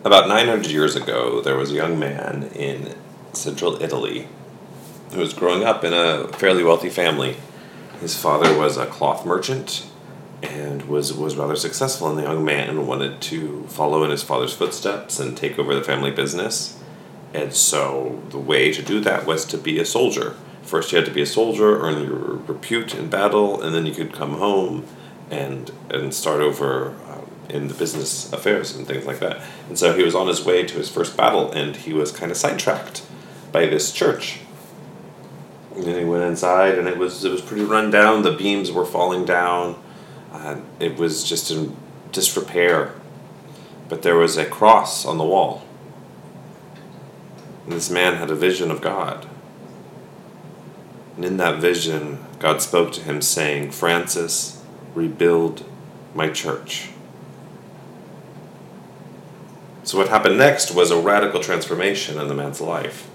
About 900 years ago, there was a young man in central Italy who was growing up in a fairly wealthy family. His father was a cloth merchant and was rather successful, and the young man wanted to follow in his father's footsteps and take over the family business. And so the way to do that was to be a soldier. First you had to be a soldier, earn your repute in battle, and then you could come home and start over in the business affairs and things like that. And so he was on his way to his first battle, and he was kind of sidetracked by this church. And then he went inside, and it was pretty run down. The beams were falling down. It was just in disrepair. But there was a cross on the wall. And this man had a vision of God. And in that vision, God spoke to him saying, "Francis, rebuild my church." So what happened next was a radical transformation in the man's life.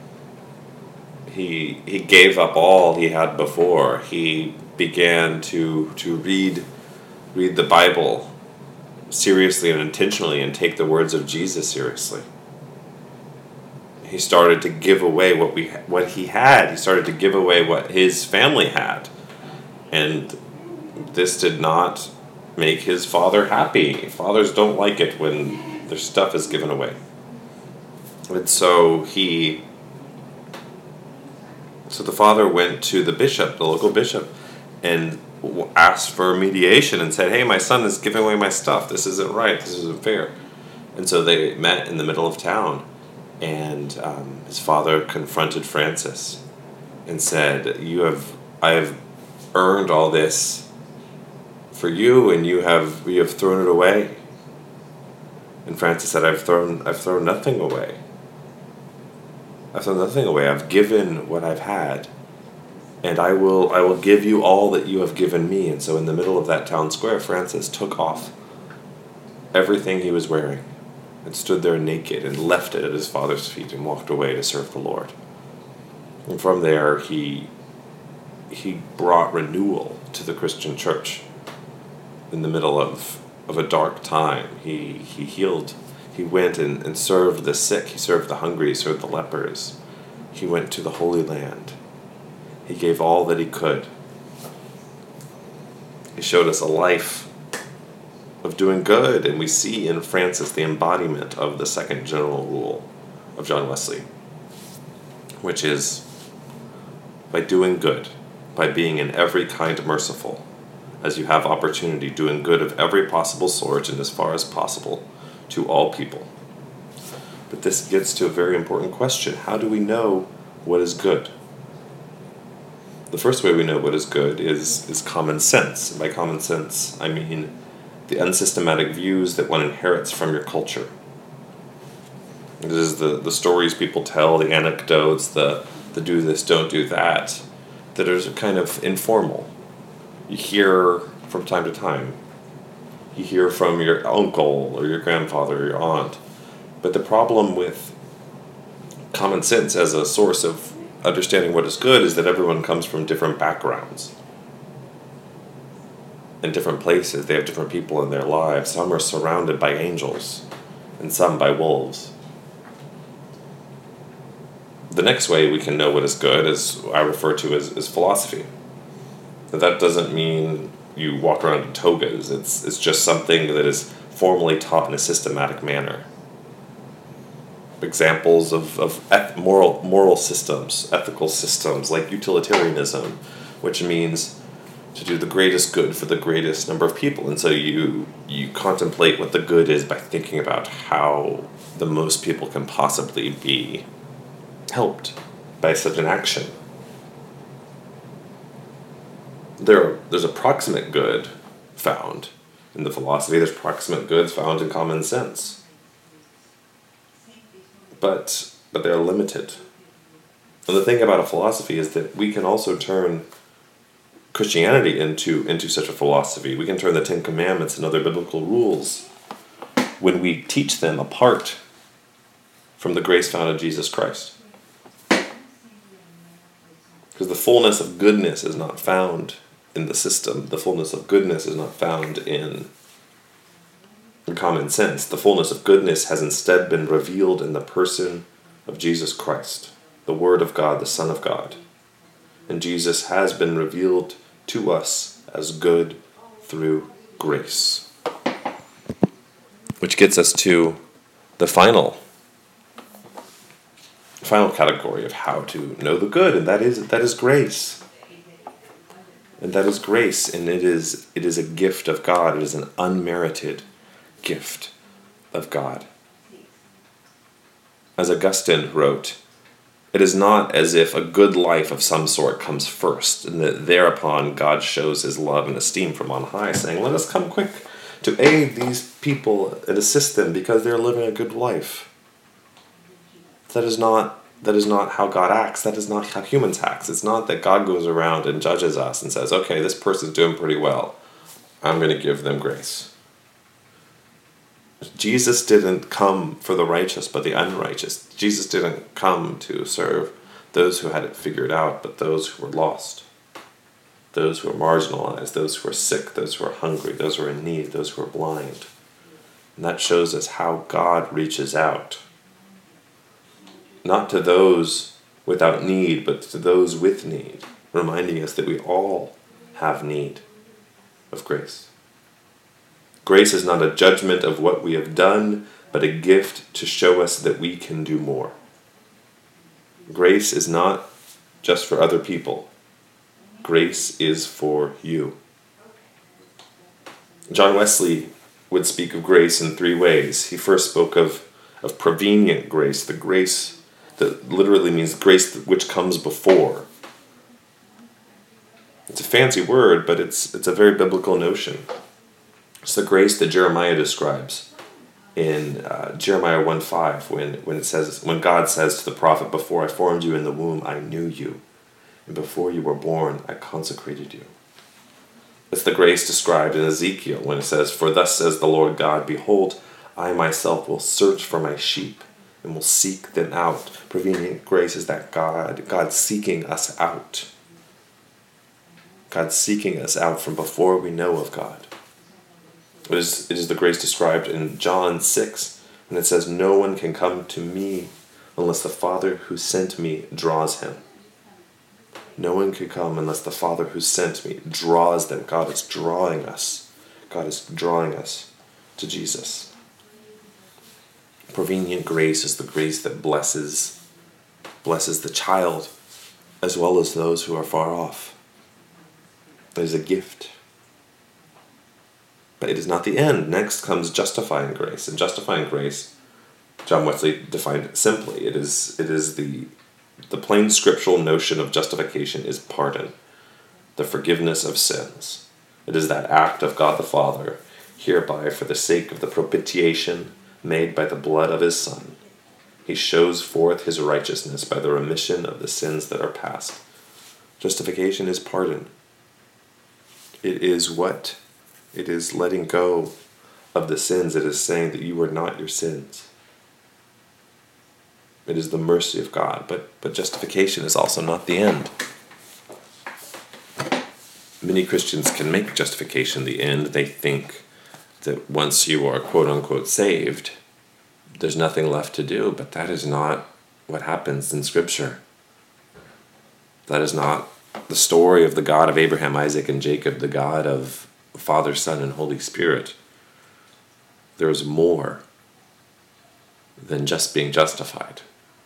He gave up all he had before. He began to read the Bible seriously and intentionally and take the words of Jesus seriously. He started to give away what he had. He started to give away what his family had. And this did not make his father happy. Fathers don't like it when their stuff is given away. And so the father went to the bishop, the local bishop, and asked for mediation and said, "Hey, my son is giving away my stuff. This isn't right. This isn't fair." And so they met in the middle of town, and his father confronted Francis and said, I have earned all this for you, and you have thrown it away." And Francis said, I've thrown nothing away. I've thrown nothing away. I've given what I've had, and I will give you all that you have given me. And so in the middle of that town square, Francis took off everything he was wearing and stood there naked and left it at his father's feet and walked away to serve the Lord. And from there, he brought renewal to the Christian church. In the middle of a dark time, he healed. He went and served the sick. He served the hungry. He served the lepers. He went to the Holy Land. He gave all that he could. He showed us a life of doing good, and we see in Francis the embodiment of the second general rule of John Wesley, which is by doing good, by being in every kind merciful, as you have opportunity, doing good of every possible sort and as far as possible to all people. But this gets to a very important question. How do we know what is good? The first way we know what is good is common sense. And by common sense, I mean the unsystematic views that one inherits from your culture. This is the stories people tell, the anecdotes, the do this, don't do that are kind of informal. You hear from time to time. You hear from your uncle or your grandfather or your aunt. But the problem with common sense as a source of understanding what is good is that everyone comes from different backgrounds and different places. They have different people in their lives. Some are surrounded by angels and some by wolves. The next way we can know what is good is I refer to as philosophy. That doesn't mean you walk around in togas. It's just something that is formally taught in a systematic manner. Examples of moral systems, ethical systems, like utilitarianism, which means to do the greatest good for the greatest number of people. And so you contemplate what the good is by thinking about how the most people can possibly be helped by such an action. There's a proximate good found in the philosophy. There's proximate goods found in common sense. But they're limited. And the thing about a philosophy is that we can also turn Christianity into such a philosophy. We can turn the Ten Commandments and other biblical rules when we teach them apart from the grace found in Jesus Christ. Because the fullness of goodness is not found in the system. The fullness of goodness is not found in common sense. The fullness of goodness has instead been revealed in the person of Jesus Christ, the Word of God, the Son of God. And Jesus has been revealed to us as good through grace. Which gets us to the final category of how to know the good, and that is grace. And that is grace, and it is a gift of God. It is an unmerited gift of God. As Augustine wrote, it is not as if a good life of some sort comes first, and that thereupon God shows his love and esteem from on high, saying, let us come quick to aid these people and assist them because they're living a good life. That is not how God acts. That is not how humans act. It's not that God goes around and judges us and says, okay, this person's doing pretty well. I'm going to give them grace. Jesus didn't come for the righteous, but the unrighteous. Jesus didn't come to serve those who had it figured out, but those who were lost. Those who were marginalized, those who were sick, those who were hungry, those who were in need, those who were blind. And that shows us how God reaches out. Not to those without need, but to those with need, reminding us that we all have need of grace. Grace is not a judgment of what we have done, but a gift to show us that we can do more. Grace is not just for other people. Grace is for you. John Wesley would speak of grace in three ways. He first spoke of prevenient grace, the grace that literally means grace which comes before. It's a fancy word, but it's a very biblical notion. It's the grace that Jeremiah describes in Jeremiah 1:5 when God says to the prophet, before I formed you in the womb, I knew you, and before you were born, I consecrated you. It's the grace described in Ezekiel when it says, for thus says the Lord God, behold, I myself will search for my sheep and will seek them out. Prevenient grace is that God seeking us out. God seeking us out from before we know of God. It is the grace described in John 6 when it says, no one can come to me unless the Father who sent me draws him. No one can come unless the Father who sent me draws them. God is drawing us. God is drawing us to Jesus. Prevenient grace is the grace that blesses the child as well as those who are far off. It is a gift. But it is not the end. Next comes justifying grace. And justifying grace, John Wesley defined it simply. It is the plain scriptural notion of justification is pardon, the forgiveness of sins. It is that act of God the Father, hereby for the sake of the propitiation made by the blood of his Son. He shows forth his righteousness by the remission of the sins that are past. Justification is pardon. It is what? It is letting go of the sins. It is saying that you are not your sins. It is the mercy of God, but justification is also not the end. Many Christians can make justification the end. They think that once you are quote-unquote saved, there's nothing left to do, but that is not what happens in Scripture. That is not the story of the God of Abraham, Isaac, and Jacob, the God of Father, Son, and Holy Spirit. There is more than just being justified.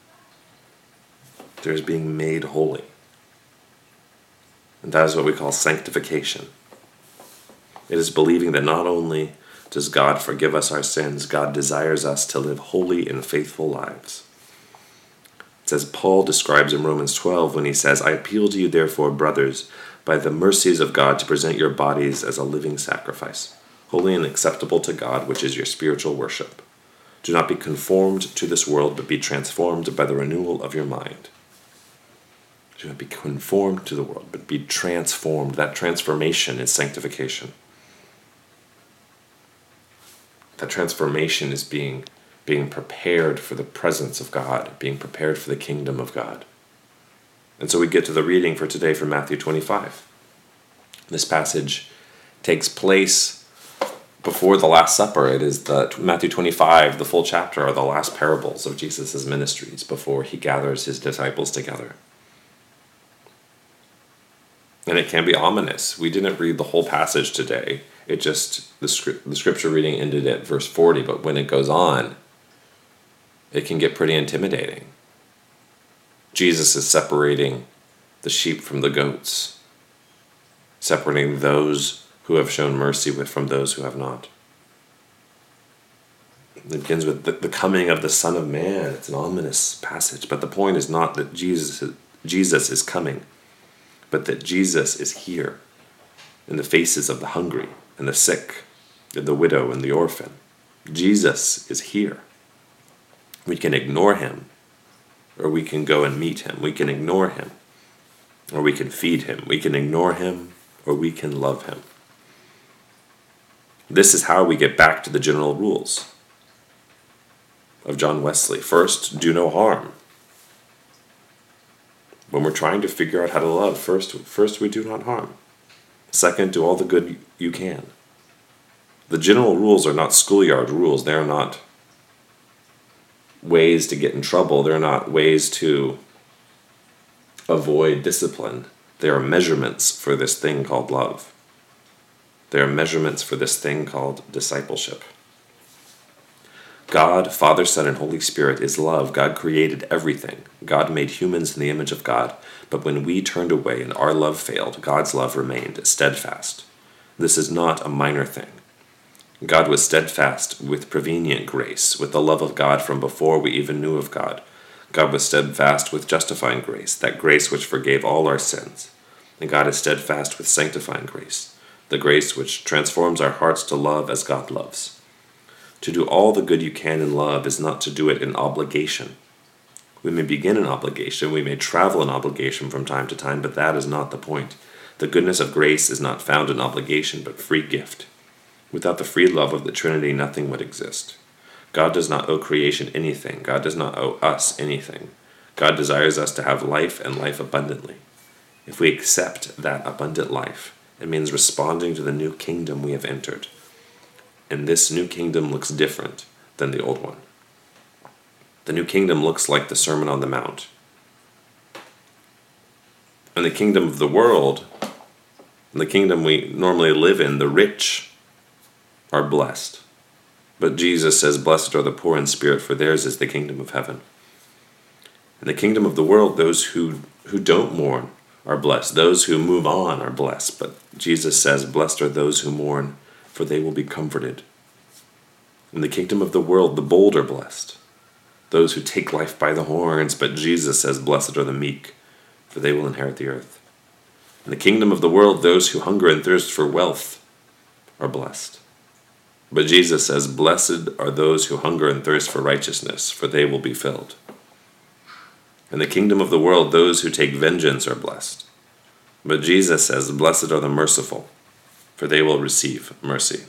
There is being made holy. And that is what we call sanctification. It is believing that not only does God forgive us our sins, God desires us to live holy and faithful lives. It's as Paul describes in Romans 12 when he says, I appeal to you therefore, brothers, by the mercies of God, to present your bodies as a living sacrifice, holy and acceptable to God, which is your spiritual worship. Do not be conformed to this world, but be transformed by the renewal of your mind. Do not be conformed to the world, but be transformed. That transformation is sanctification. That transformation is being prepared for the presence of God, being prepared for the kingdom of God. And so we get to the reading for today from Matthew 25. This passage takes place before the Last Supper. It is Matthew 25, the full chapter, are the last parables of Jesus' ministries before he gathers his disciples together. And it can be ominous. We didn't read the whole passage today. It just, the scripture reading ended at verse 40, but when it goes on, it can get pretty intimidating. Jesus is separating the sheep from the goats, separating those who have shown mercy from those who have not. It begins with the coming of the Son of Man. It's an ominous passage, but the point is not that Jesus is coming, but that Jesus is here in the faces of the hungry and the sick, and the widow and the orphan. Jesus is here. We can ignore him, or we can go and meet him. We can ignore him, or we can feed him. We can ignore him, or we can love him. This is how we get back to the general rules of John Wesley. First, do no harm. When we're trying to figure out how to love, first we do not harm. Second, do all the good you can. The general rules are not schoolyard rules. They're not ways to get in trouble. They're not ways to avoid discipline. They are measurements for this thing called love. They are measurements for this thing called discipleship. God, Father, Son, and Holy Spirit is love. God created everything. God made humans in the image of God. But when we turned away and our love failed, God's love remained steadfast. This is not a minor thing. God was steadfast with prevenient grace, with the love of God from before we even knew of God. God was steadfast with justifying grace, that grace which forgave all our sins. And God is steadfast with sanctifying grace, the grace which transforms our hearts to love as God loves. To do all the good you can in love is not to do it in obligation. We may begin in obligation, we may travel in obligation from time to time, but that is not the point. The goodness of grace is not found in obligation, but free gift. Without the free love of the Trinity, nothing would exist. God does not owe creation anything. God does not owe us anything. God desires us to have life and life abundantly. If we accept that abundant life, it means responding to the new kingdom we have entered. And this new kingdom looks different than the old one. The new kingdom looks like the Sermon on the Mount. In the kingdom of the world, in the kingdom we normally live in, the rich are blessed. But Jesus says, "Blessed are the poor in spirit, for theirs is the kingdom of heaven." In the kingdom of the world, those who don't mourn are blessed. Those who move on are blessed. But Jesus says, "Blessed are those who mourn, for they will be comforted." In the kingdom of the world, the bold are blessed. Those who take life by the horns, but Jesus says, "Blessed are the meek, for they will inherit the earth." In the kingdom of the world, those who hunger and thirst for wealth are blessed. But Jesus says, "Blessed are those who hunger and thirst for righteousness, for they will be filled." In the kingdom of the world, those who take vengeance are blessed. But Jesus says, "Blessed are the merciful, for they will receive mercy."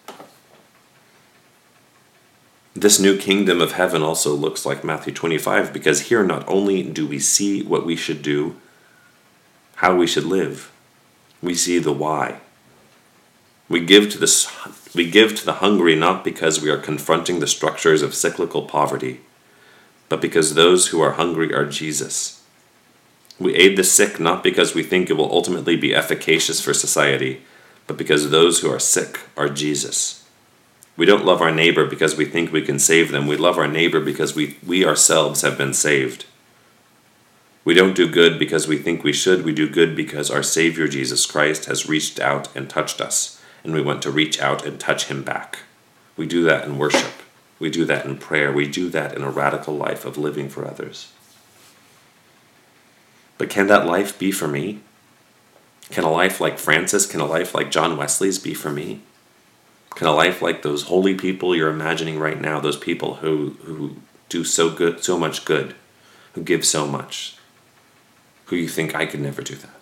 This new kingdom of heaven also looks like Matthew 25, because here not only do we see what we should do, how we should live, we see the why. We give to the hungry not because we are confronting the structures of cyclical poverty, but because those who are hungry are Jesus. We aid the sick not because we think it will ultimately be efficacious for society, but because those who are sick are Jesus. We don't love our neighbor because we think we can save them. We love our neighbor because we ourselves have been saved. We don't do good because we think we should. We do good because our Savior Jesus Christ has reached out and touched us, and we want to reach out and touch him back. We do that in worship. We do that in prayer. We do that in a radical life of living for others. But can that life be for me? Can a life like Francis, can a life like John Wesley's be for me? Can a life like those holy people you're imagining right now, those people who do so much good, who give so much, who you think I could never do that?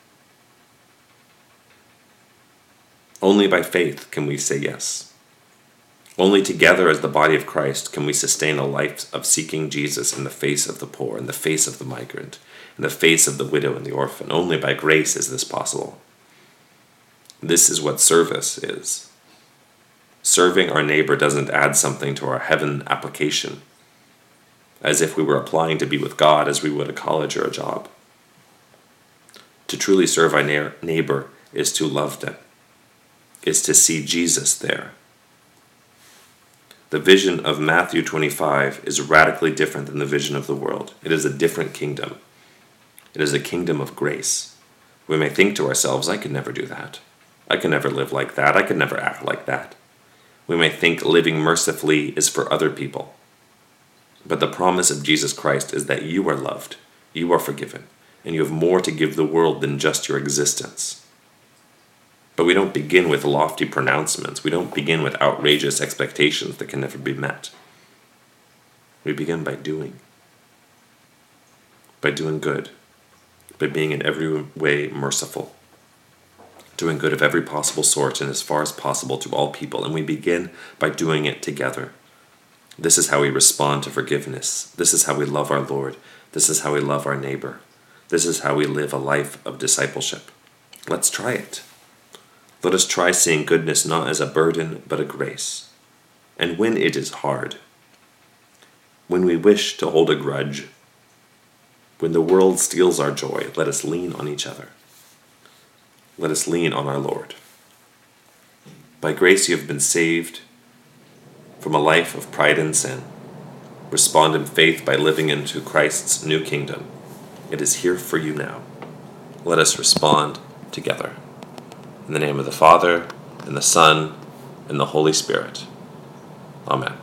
Only by faith can we say yes. Only together as the body of Christ can we sustain a life of seeking Jesus in the face of the poor, in the face of the migrant, in the face of the widow and the orphan. Only by grace is this possible. This is what service is. Serving our neighbor doesn't add something to our heaven application, as if we were applying to be with God as we would a college or a job. To truly serve our neighbor is to love them, is to see Jesus there. The vision of Matthew 25 is radically different than the vision of the world. It is a different kingdom. It is a kingdom of grace. We may think to ourselves, I could never do that. I could never live like that. I could never act like that. We may think living mercifully is for other people. But the promise of Jesus Christ is that you are loved, you are forgiven, and you have more to give the world than just your existence. But we don't begin with lofty pronouncements. We don't begin with outrageous expectations that can never be met. We begin by doing good, by being in every way merciful, doing good of every possible sort and as far as possible to all people, and we begin by doing it together. This is how we respond to forgiveness. This is how we love our Lord. This is how we love our neighbor. This is how we live a life of discipleship. Let's try it. Let us try seeing goodness not as a burden, but a grace. And when it is hard, when we wish to hold a grudge, when the world steals our joy, let us lean on each other. Let us lean on our Lord. By grace you have been saved from a life of pride and sin. Respond in faith by living into Christ's new kingdom. It is here for you now. Let us respond together. In the name of the Father, and the Son, and the Holy Spirit. Amen.